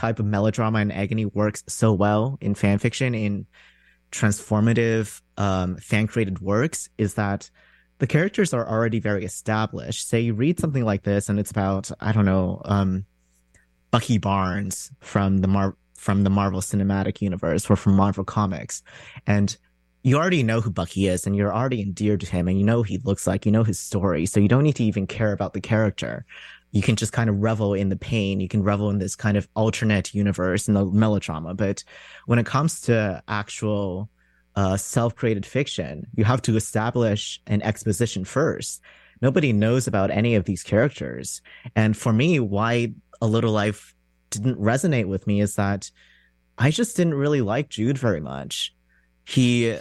type of melodrama and agony works so well in fan fiction, in transformative fan created works, is that the characters are already very established. Say you read something like this and it's about, I don't know, Bucky Barnes from the Marvel Cinematic Universe or from Marvel Comics, and you already know who Bucky is and you're already endeared to him and you know what he looks like, you know his story, so you don't need to even care about the character. You can just kind of revel in the pain. You can revel in this kind of alternate universe and the melodrama. But when it comes to actual self-created fiction, you have to establish an exposition first. Nobody knows about any of these characters. And for me, why A Little Life didn't resonate with me is that I just didn't really like Jude very much. He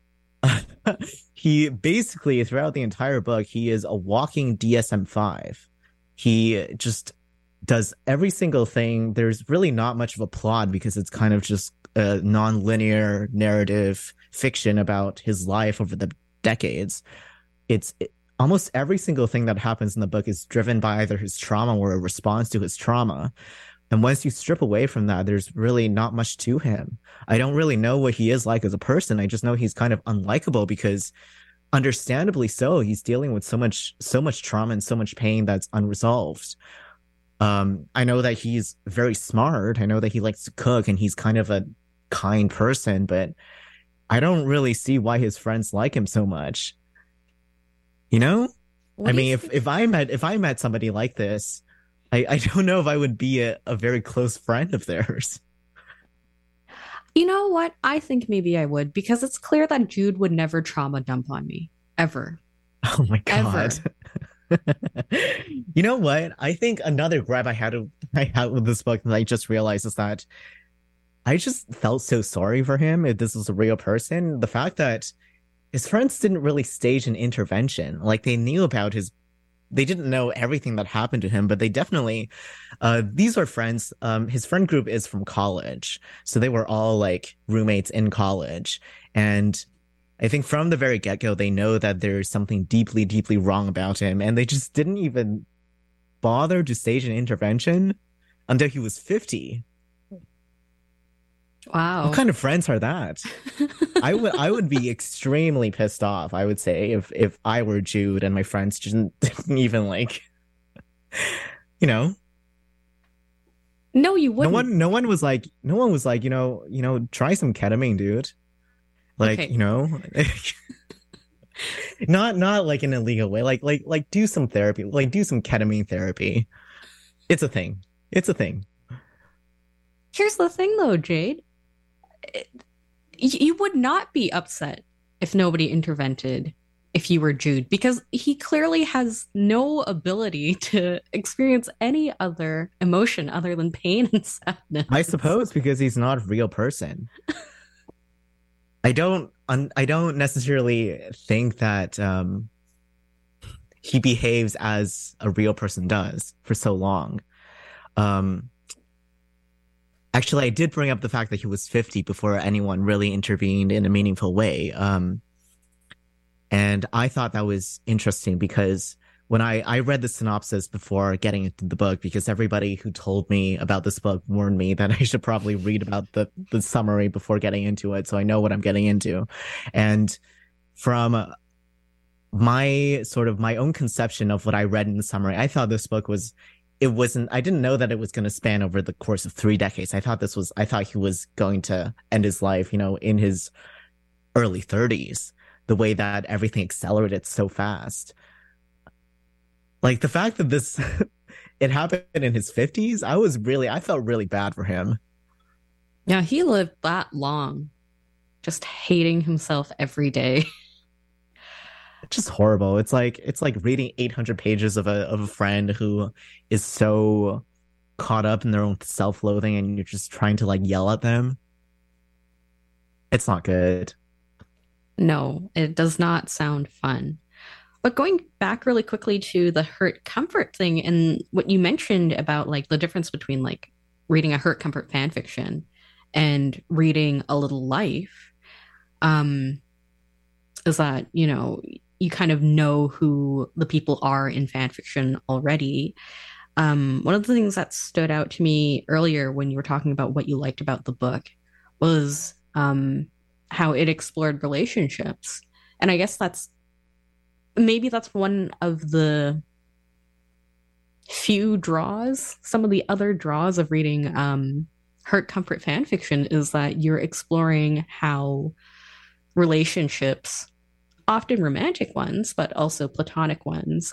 he basically throughout the entire book, he is a walking DSM-5. He just does every single thing. There's really not much of a plot because it's kind of just a non-linear narrative fiction about his life over the decades. Almost every single thing that happens in the book is driven by either his trauma or a response to his trauma. And once you strip away from that, there's really not much to him. I don't really know what he is like as a person. I just know he's kind of unlikable because, understandably so, he's dealing with so much trauma and so much pain that's unresolved. I know that he's very smart. I know that he likes to cook and he's kind of a kind person, but I don't really see why his friends like him so much. You know? What I do you mean, think? if I met somebody like this, I don't know if I would be a very close friend of theirs. You know what? I think maybe I would because it's clear that Jude would never trauma dump on me. Ever. Oh my God. Ever. You know what? I think another grab I had with this book that I just realized is that I just felt so sorry for him if this was a real person. The fact that his friends didn't really stage an intervention. Like they didn't know everything that happened to him, but they definitely, these are friends. His friend group is from college. So they were all like roommates in college. And I think from the very get-go, they know that there's something deeply, deeply wrong about him. And they just didn't even bother to stage an intervention until he was 50. What Wow. kind of friends are that? I would be extremely pissed off, I would say, if I were Jude and my friends didn't even like, you know, No, you wouldn't. no one was like, try some ketamine, dude. Like, Okay. not like in a illegal way. Like do some therapy, like do some ketamine therapy. It's a thing. It's a thing. Here's the thing though, Jade. It- you would not be upset if nobody intervened if you were Jude because he clearly has no ability to experience any other emotion other than pain and I sadness. suppose because he's not a real person. I don't necessarily think that he behaves as a real person does for so long. Um, Actually, I did bring up the fact that he was 50 before anyone really intervened in a meaningful way. And I thought that was interesting because when I read the synopsis before getting into the book, because everybody who told me about this book warned me that I should probably read about the summary before getting into it, so I know what I'm getting into. And from my own conception of what I read in the summary, I thought this book was it wasn't I didn't know that it was going to span over the course of 3 decades. I thought he was going to end his life, in his early 30s, the way that everything accelerated so fast. Like the fact that this it happened in his 50s, I felt really bad for him. Yeah, he lived that long, just hating himself every day. It's just horrible. It's like reading 800 pages of a friend who is so caught up in their own self-loathing and you're just trying to like yell at them. It's not good. No, it does not sound fun. But going back really quickly to the hurt comfort thing and what you mentioned about like the difference between like reading a hurt comfort fan fiction and reading A Little Life, um, is that, you kind of know who the people are in fan fiction already. One of the things that stood out to me earlier when you were talking about what you liked about the book was how it explored relationships. And I guess that's one of the few draws. Some of the other draws of reading Hurt Comfort fan fiction is that you're exploring how relationships, often romantic ones, but also platonic ones,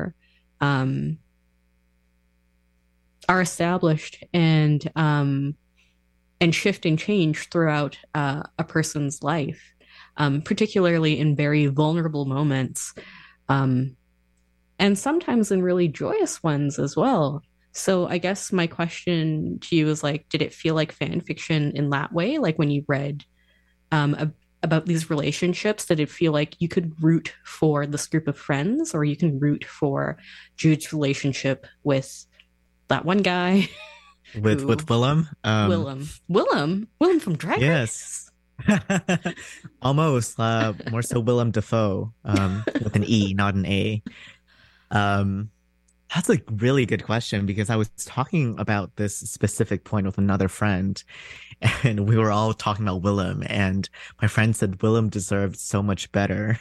are established and shift and change throughout a person's life, particularly in very vulnerable moments, and sometimes in really joyous ones as well. So I guess my question to you is like, did it feel like fan fiction in that way? Like when you read about these relationships, did it feel like you could root for this group of friends, or you can root for Jude's relationship with that one guy With who Willem. Willem from Drag Yes. Race? Almost more so Willem Dafoe, with an E, not an A. Um, that's a really good question because I was talking about this specific point with another friend, and we were all talking about Willem, and my friend said Willem deserved so much better.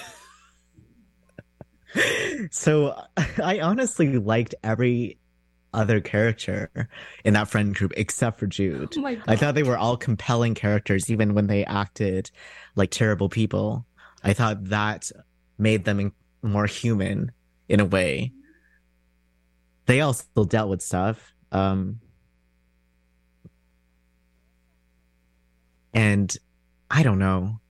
So I honestly liked every other character in that friend group except for Jude. Oh my I thought they God. were all compelling characters, even when they acted like terrible people. I thought that made them more human in a way. They all still dealt with stuff. And I don't know.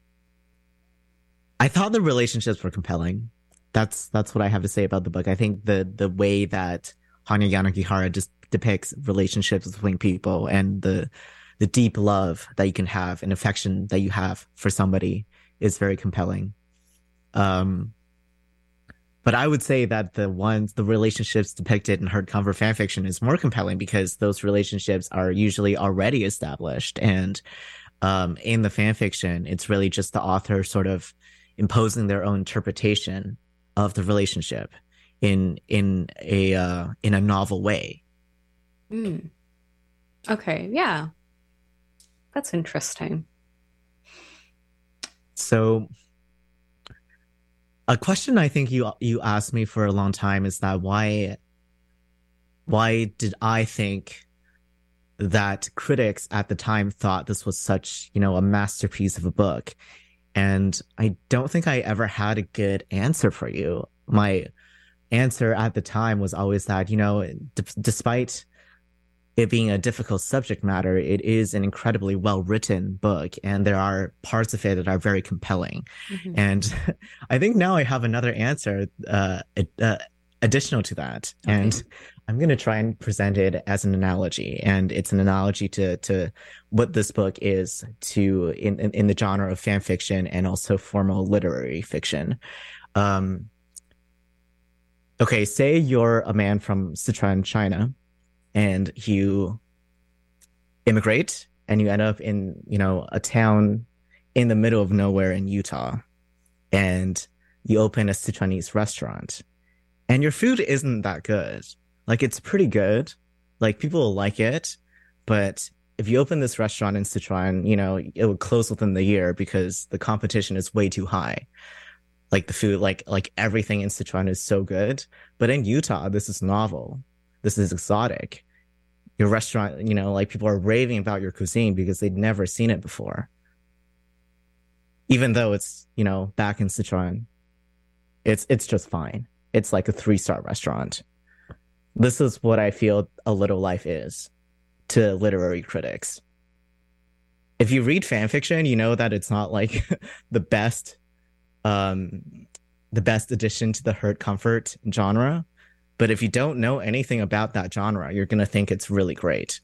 I thought the relationships were compelling. That's what I have to say about the book. I think the way that Hanya Yanagihara just depicts relationships between people and the deep love that you can have and affection that you have for somebody is very compelling. Um, but I would say that the relationships depicted in Hurt Comfort fanfiction is more compelling because those relationships are usually already established. And in the fanfiction, it's really just the author sort of imposing their own interpretation of the relationship in a novel way. Mm. Okay, yeah, that's interesting. So a question I think you asked me for a long time is that why did I think that critics at the time thought this was such, a masterpiece of a book? And I don't think I ever had a good answer for you. My answer at the time was always that, despite it being a difficult subject matter, it is an incredibly well written book, and there are parts of it that are very compelling. Mhm. And I think now I have another answer additional to that, Okay. and I'm going to try and present it as an analogy, and it's an analogy to what this book is in the genre of fan fiction and also formal literary fiction. Um, okay, say you're a man from Sichuan, China, and you immigrate and you end up in, a town in the middle of nowhere in Utah, and you open a Sichuanese restaurant, and your food isn't that good. Like, it's pretty good. Like, people will like it, but if you open this restaurant in Sichuan, it would close within the year because the competition is way too high. Like the food, like everything in Sichuan is so good. But in Utah, this is novel. This is exotic. Your restaurant, like people are raving about your cuisine because they'd never seen it before. Even though it's, back in Sichuan, it's just fine. It's like a 3-star restaurant. This is what I feel A Little Life is to literary critics. If you read fan fiction, you know that it's not like the best addition to the Hurt Comfort genre. But if you don't know anything about that genre, you're going to think it's really great.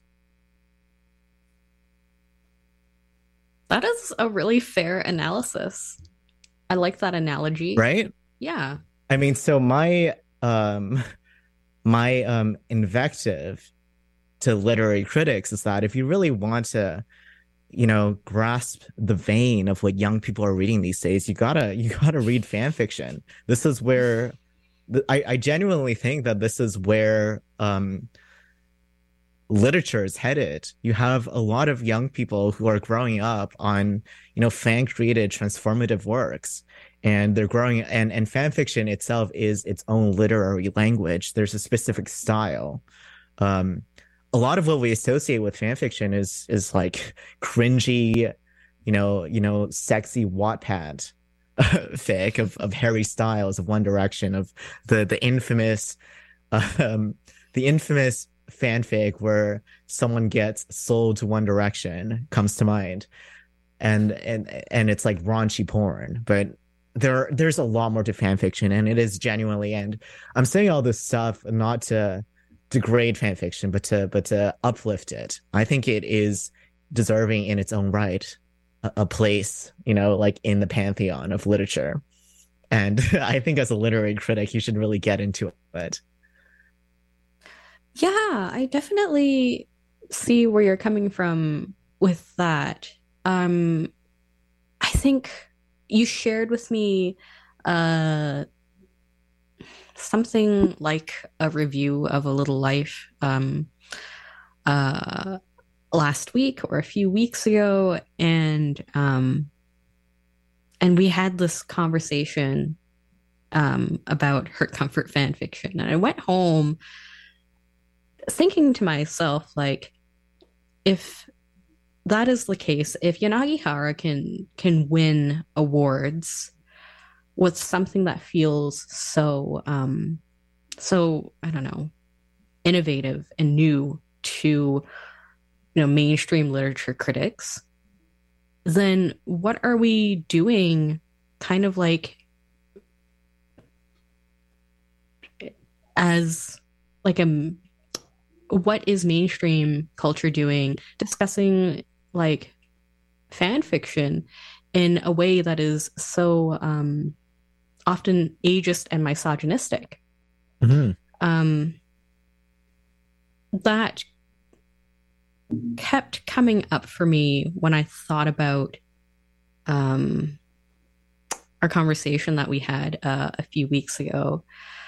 That is a really fair analysis. I like that analogy. Right? Yeah. I mean, so my invective to literary critics is that if you really want to, grasp the vein of what young people are reading these days, you gotta read fan fiction. This is where I genuinely think that this is where literature is headed. You have a lot of young people who are growing up on, fan created transformative works. And they're growing, and fan fiction itself is its own literary language. There's a specific style. Um, a lot of what we associate with fan fiction is like cringy, sexy Wattpad fic of Harry Styles, of One Direction, of the infamous um the infamous fanfic where someone gets sold to One Direction comes to mind. And it's like raunchy porn. But there's a lot more to fan fiction, and it is genuinely, and I'm saying all this stuff not to degrade fan fiction, but to uplift it. I think it is deserving in its own right a place, like in the pantheon of literature. And I think as a literary critic, you should really get into it. Yeah, I definitely see where you're coming from with that. I think you shared with me uh something like a review of A Little Life uh last week or a few weeks ago, and we had this conversation about Hurt Comfort fan fiction. And I went home thinking to myself, like, if that is the case, if Yanagihara can win awards with something that feels so I don't know, innovative and new to mainstream literature critics, then what are we doing kind of like as like a what is mainstream culture doing discussing like fan fiction in a way that is so often ageist and misogynistic? Mhm. That kept coming up for me when I thought about our conversation that we had a few weeks ago.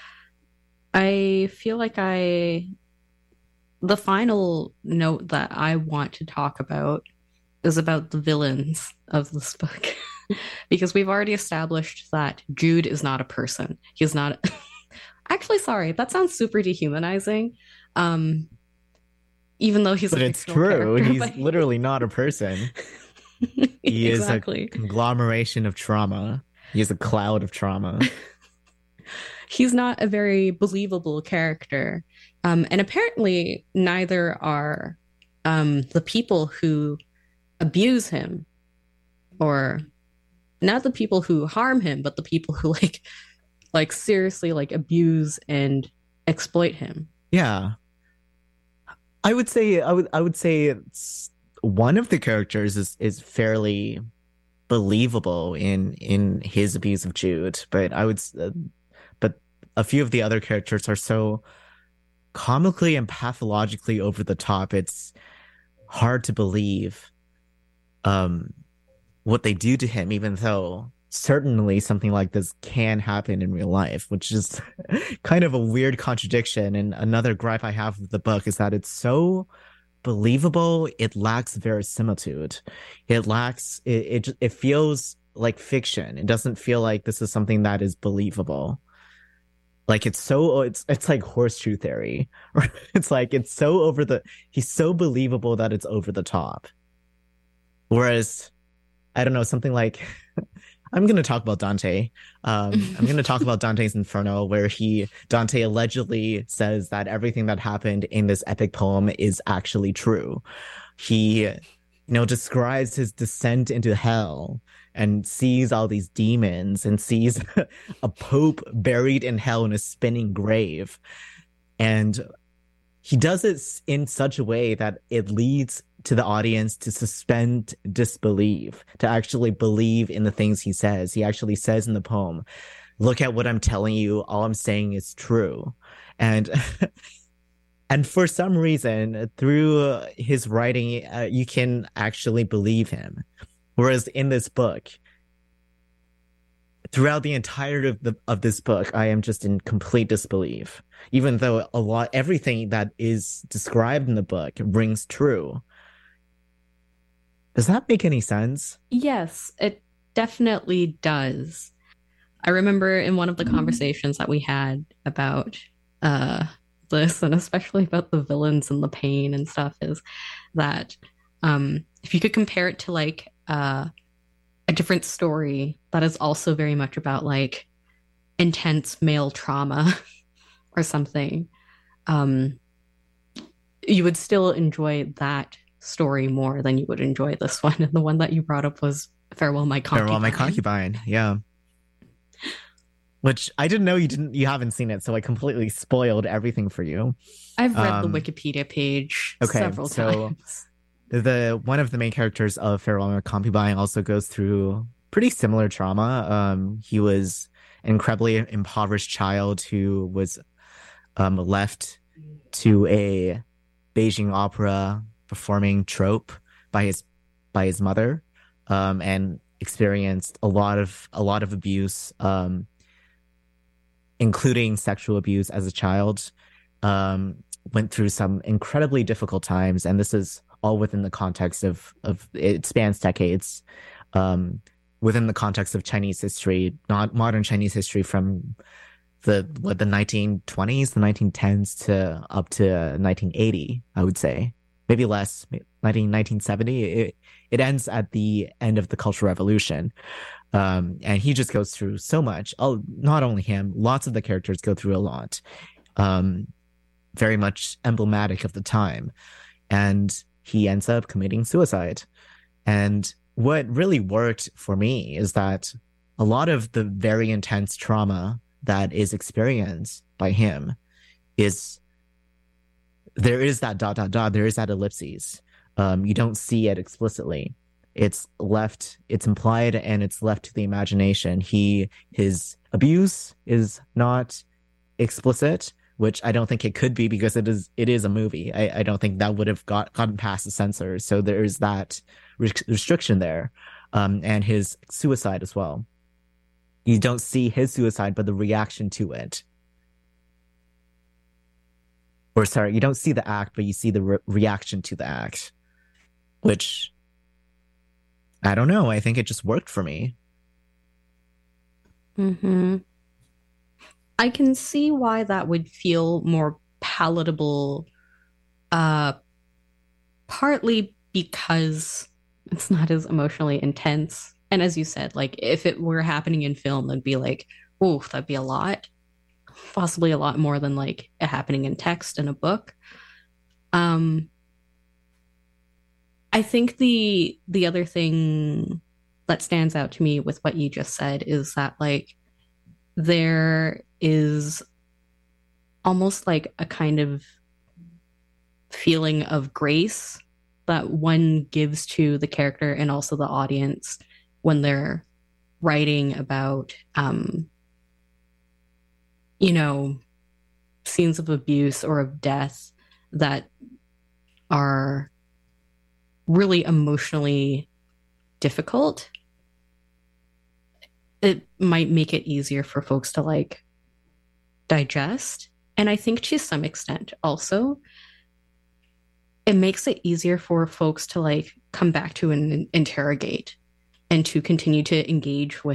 I feel like the final note that I want to talk about is about the villains of this book. Because we've already established that Jude is not a person. He's not. Actually, sorry, that sounds super dehumanizing. Even though he's But a it's fictional true. character, He's but literally not a person. He is a exactly. conglomeration of trauma. He is a cloud of trauma. He's not a very believable character. And apparently, neither are the people who abuse him, or not the people who harm him, but the people who like seriously like abuse and exploit him. Yeah. I would say it's one of the characters is fairly believable in his abuse of Jude, but a few of the other characters are so comically and pathologically over the top. It's hard to believe um what they do to him, even though certainly something like this can happen in real life, which is kind of a weird contradiction. And another gripe I have with the book is that it's so believable, it lacks verisimilitude. It feels like fiction. It doesn't feel like this is something that is believable. Like it's like horseshoe theory. It's like it's so over the he's so believable that it's over the top. Whereas I don't know, something like I'm going to talk about Dante. I'm going to talk about Dante's Inferno, where Dante allegedly says that everything that happened in this epic poem is actually true. He, describes his descent into hell and sees all these demons and sees a pope buried in hell in a spinning grave. And he does it in such a way that it leads to the audience to suspend disbelief, to actually believe in the things he says. He actually says in the poem, look at what I'm telling you. All I'm saying is true. And and for some reason, through his writing, you can actually believe him. Whereas in this book, throughout the entirety of this book, I am just in complete disbelief, even though everything that is described in the book rings true. Does that make any sense? Yes, it definitely does. I remember in one of the conversations that we had about uh this, and especially about the villains and the pain and stuff, is that if you could compare it to like a different story that is also very much about like intense male trauma or something, um you would still enjoy that story more than you would enjoy this one. And the one that you brought up was Farewell My Farewell, My Concubine. Concubine. Yeah. Which I didn't know you haven't seen it, so I completely spoiled everything for you. I've read the Um, Wikipedia page okay, several so times. the one of the main characters of Farewell My Concubine also goes through pretty similar trauma. He was an incredibly impoverished child who was left to a Beijing opera performing troupe by his mother, and experienced a lot of abuse, including sexual abuse as a child. Um, Went through some incredibly difficult times, and this is all within the context of it spans decades, um, within the context of Chinese history, not modern Chinese history from the 1920s, the 1910s to up to 1980, I would say. Maybe less, 1970. It ends at the end of the Cultural Revolution. And he just goes through so much. Oh, not only him, lots of the characters go through a lot. Um, Very much emblematic of the time. And he ends up committing suicide. And what really worked for me is that a lot of the very intense trauma that is experienced by him is there is that dot dot dot, there is that ellipses. You don't see it explicitly. It's implied and it's left to the imagination. His abuse is not explicit, which I don't think it could be because it is a movie. I don't think that would have gotten past the censor. So there is that restriction there. And his suicide as well. You don't see his suicide, but the reaction to it. Or sorry, you don't see the act, but you see the reaction to the act, which I don't know. I think it just worked for me. Hmm. I can see why that would feel more palatable, uh, partly because it's not as emotionally intense. And as you said, like if it were happening in film, it'd be like, oh, that'd be a lot, possibly a lot more than like it happening in text in a book. Um, I think the other thing that stands out to me with what you just said is that like there is almost like a kind of feeling of grace that one gives to the character and also the audience when they're writing about you know, scenes of abuse or of death that are really emotionally difficult. It might make it easier for folks to like digest. And I think to some extent also, it makes it easier for folks to like come back to and interrogate and to continue to engage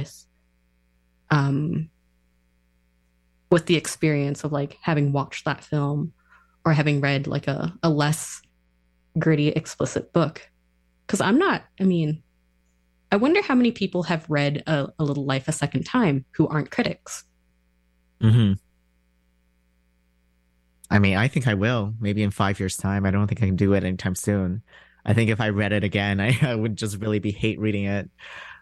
um with the experience of like having watched that film or having read like a less gritty, explicit book. Because I mean, I wonder how many people have read a Little Life a second time who aren't critics. Hmm. I mean, I think I will. Maybe in 5 years' time. I don't think I can do it anytime soon. I think if I read it again, I would just really be hate reading it.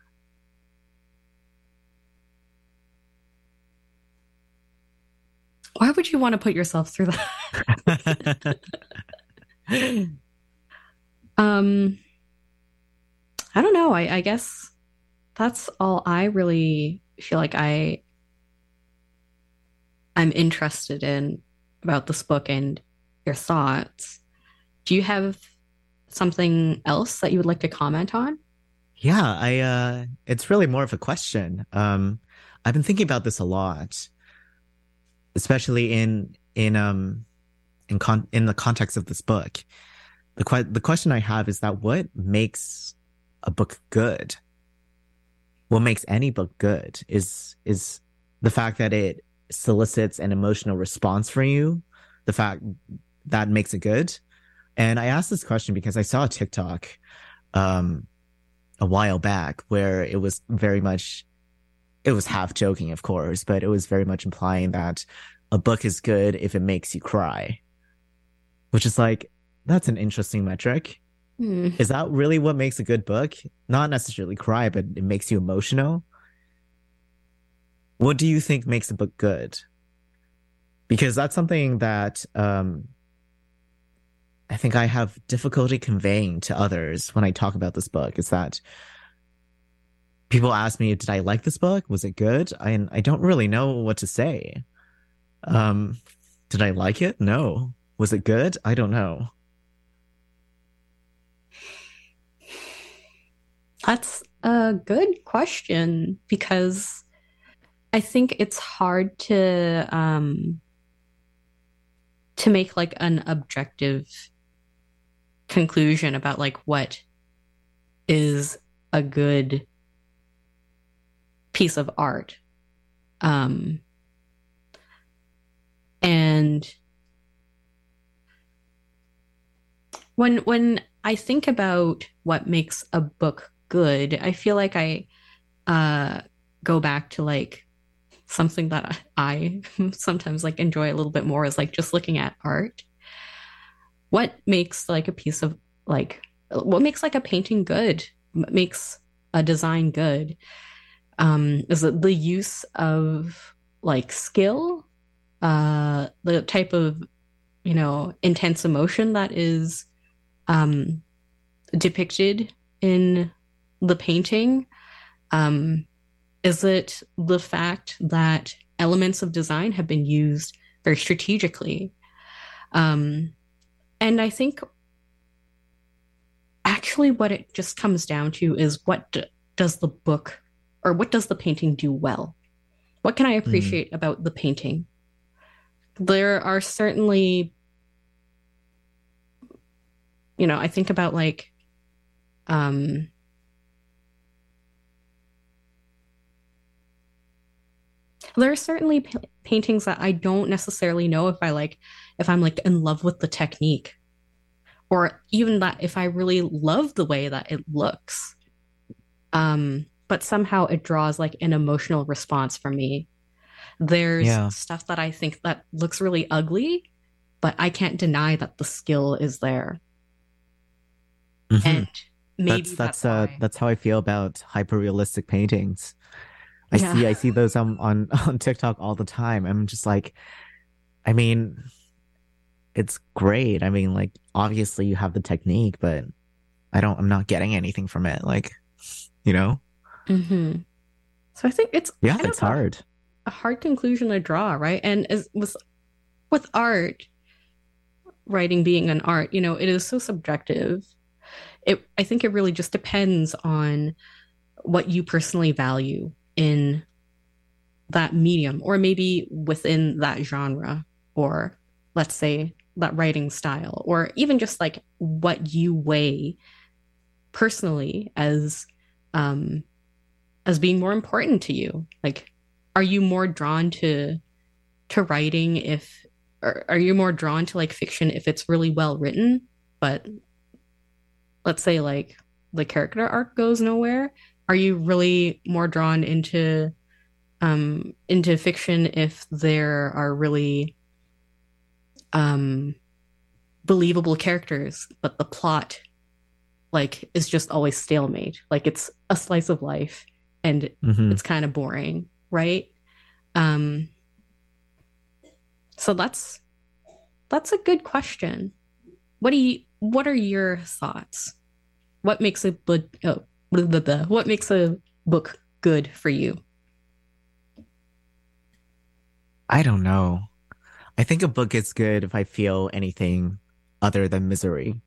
Why would you want to put yourself through that? um, I don't know. I guess that's all I really feel like I'm interested in about this book and your thoughts. Do you have something else that you would like to comment on? Yeah, it's really more of a question. I've been thinking about this a lot, especially in the context of this book. The question I have is that what makes a book good? What makes any book good is the fact that it solicits an emotional response from you, the fact that makes it good. And I asked this question because I saw a TikTok um a while back where it was half joking, of course, but it was very much implying that a book is good if it makes you cry, which is like, that's an interesting metric. Hmm. Is that really what makes a good book? Not necessarily cry, but it makes you emotional. What do you think makes a book good? Because that's something that I think I have difficulty conveying to others when I talk about this book is that people ask me, did I like this book? Was it good? I don't really know what to say. Um, did I like it? No. Was it good? I don't know. That's a good question because I think it's hard to make like an objective conclusion about like what is a good piece of art. Um, and when I think about what makes a book good, I feel like I uh go back to like something that I sometimes like enjoy a little bit more is like just looking at art. What makes like a piece of like what makes like a painting good? What makes a design good? Is it the use of like skill, the type of, intense emotion that is um depicted in the painting? Um, is it the fact that elements of design have been used very strategically? Um, and I think actually what it just comes down to is does the book or what does the painting do well? What can I Mm, appreciate about the painting? There are certainly, I think about like um there are certainly paintings that I don't necessarily know if I'm like in love with the technique or even that if I really love the way that it looks. But somehow it draws like an emotional response from me. There's yeah. stuff that I think that looks really ugly, but I can't deny that the skill is there. Hmm. And maybe that's why. That's how I feel about hyper realistic paintings. Yeah. I see those on TikTok all the time. I'm just like, I mean, it's great. I mean, like obviously you have the technique, but I'm not getting anything from it. Like, you know? hmm So I think it's Yeah, kind it's of hard. a hard conclusion to draw, right? And as with art, writing being an art, it is so subjective. I think it really just depends on what you personally value in that medium, or maybe within that genre, or let's say that writing style, or even just like what you weigh personally um as being more important to you. Like, are you more drawn to writing if or are you more drawn to like fiction if it's really well written, but let's say like the character arc goes nowhere? Are you really more drawn into fiction if there are really um believable characters, but the plot like is just always stalemate. Like it's a slice of life and Hmm. it's kind of boring, right? Um so that's a good question. What are your thoughts? What makes a book what makes a book good for you? I don't know. I think a book is good if I feel anything other than misery.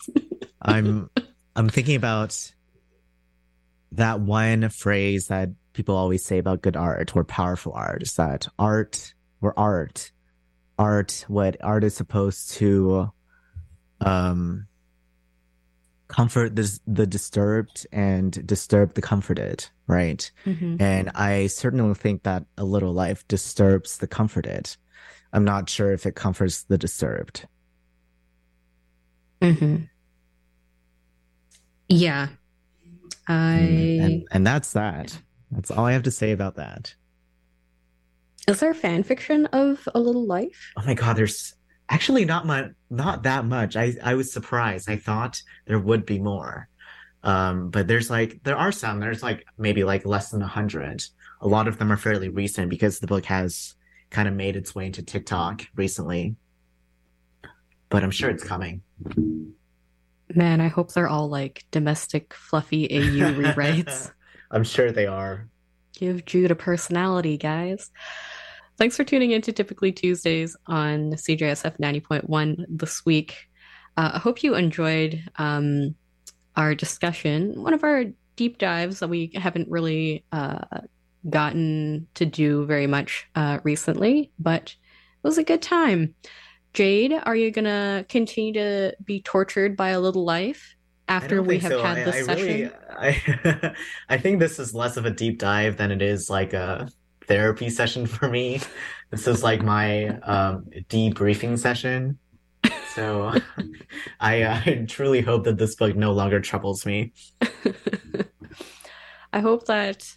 I'm I'm thinking about that one phrase that people always say about good art or powerful art is that art, what art is supposed to comfort the disturbed and disturb the comforted, right? Mm-hmm. And I certainly think that A Little Life disturbs the comforted. I'm not sure if it comforts the disturbed. Mm-hmm. Yeah. And that's that. That's all I have to say about that. Is there fan fiction of A Little Life? Oh my God, there's actually not that much. I was surprised. I thought there would be more. But there are some. There's like maybe like less than 100. A lot of them are fairly recent because the book has kind of made its way into TikTok recently. But I'm sure it's coming. Man, I hope they're all like domestic fluffy AU rewrites. I'm sure they are. Give Jude a personality, guys. Thanks for tuning in to Typically Tuesdays on CJSF 90.1 this week. I hope you enjoyed our discussion, one of our deep dives that we haven't really gotten to do very much recently, but it was a good time. Jade, are you going to continue to be tortured by A Little Life after we have had this session? I think this is less of a deep dive than it is like a therapy session for me. This is like my debriefing session. So I truly hope that this book no longer troubles me. I hope that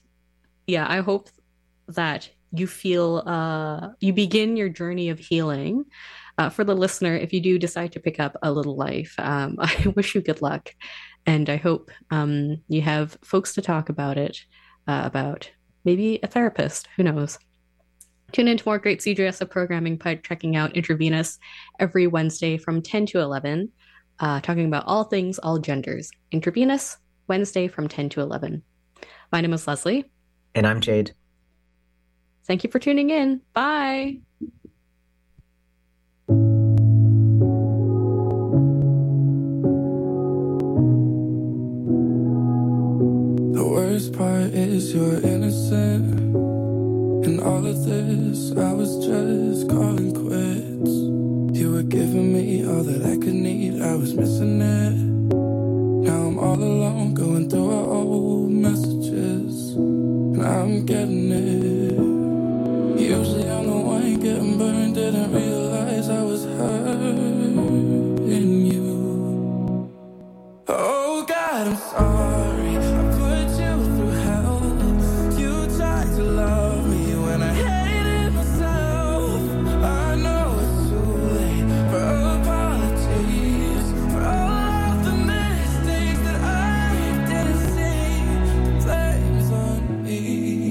you feel you begin your journey of healing. For the listener, if you do decide to pick up A Little Life, I wish you good luck. And I hope you have folks to talk about it, about maybe a therapist, who knows. Tune in to more great CJSF programming by checking out Intravenous every Wednesday from 10 to 11, talking about all things, all genders. Intravenous, Wednesday from 10 to 11. My name is Leslie. And I'm Jade. Thank you for tuning in. Bye. The worst part is you're innocent. In all of this, I was just calling quits. You were giving me all that I could need, I was missing it. Now I'm all alone, going through our old messages, and I'm getting it. Usually I'm the one getting burned, didn't realize I was hurting you. Oh God, I'm sorry, I put you through hell. You tried to love me when I hated myself. I know it's too late for apologies, for all of the mistakes that I didn't see. Flames on me.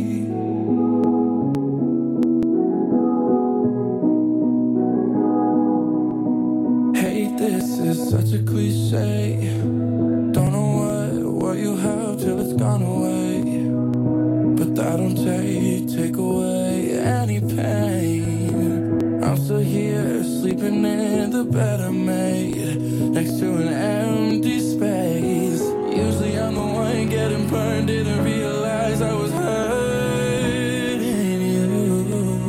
Hey, this is such a cliche. Don't know what you have till it's gone away. But that don't take away any pain. I'm still here, sleeping in the bed I made, next to an empty space. Usually I'm the one getting burned, didn't realize I was hurting you.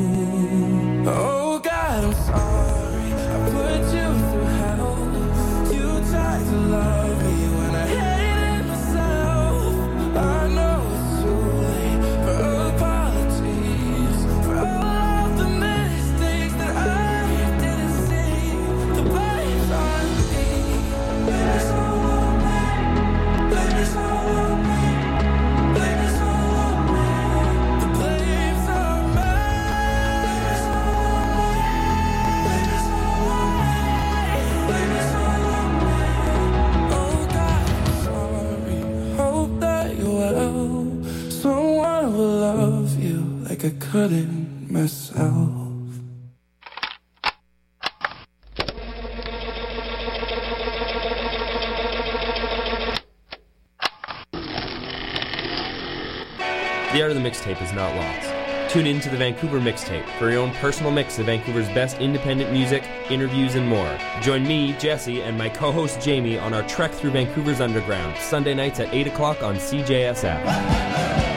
Oh God, I'm sorry, I put you through hell. You tried to love me when I hated myself. I know it's too late for apologies, for all of the mistakes that I didn't see. The blame's on me. Blame it all on me. Blame it all on me. Blame it all on me. The blame's on me. Blame it all on me. Blame it all on me. Blame it all on me. Oh God, I'm sorry. Hope that you're well. Someone will love you like I couldn't myself. The art of the mixtape is not lost. Tune in to the Vancouver Mixtape for your own personal mix of Vancouver's best independent music, interviews, and more. Join me, Jesse, and my co-host Jamie on our trek through Vancouver's underground, Sunday nights at 8 o'clock on CJSF.